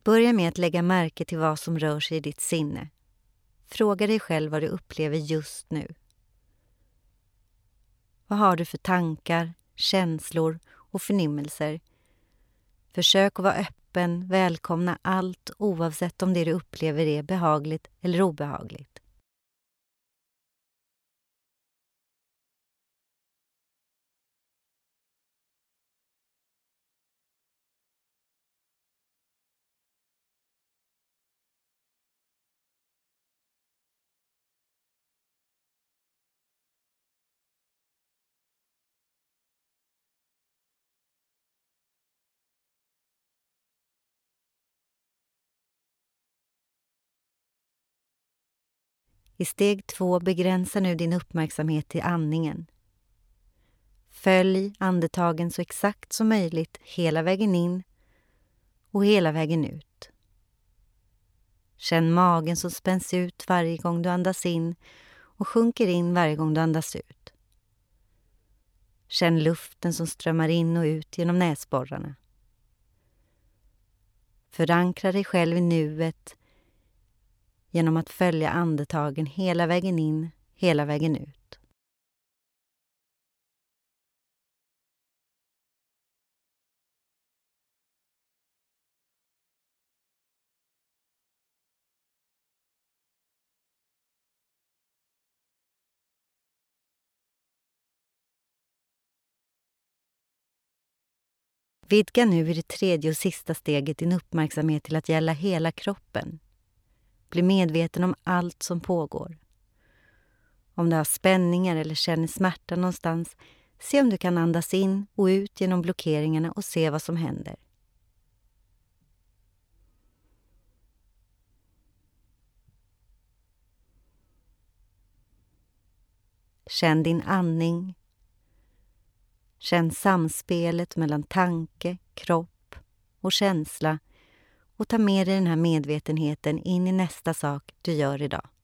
Börja med att lägga märke till vad som rör sig i ditt sinne. Fråga dig själv vad du upplever just nu. Vad har du för tankar, känslor och förnimmelser? Försök att vara öppen, välkomna allt oavsett om det du upplever är behagligt eller obehagligt. I steg 2 begränsa nu din uppmärksamhet till andningen. Följ andetagen så exakt som möjligt hela vägen in och hela vägen ut. Känn magen som spänns ut varje gång du andas in och sjunker in varje gång du andas ut. Känn luften som strömmar in och ut genom näsborrarna. Förankra dig själv i nuet genom att följa andetagen hela vägen in, hela vägen ut. Vidga nu i det tredje och sista steget din uppmärksamhet till att gälla hela kroppen. Bli medveten om allt som pågår. Om du har spänningar eller känner smärta någonstans, se om du kan andas in och ut genom blockeringarna och se vad som händer. Känn din andning. Känn samspelet mellan tanke, kropp och känsla och ta med dig den här medvetenheten in i nästa sak du gör idag.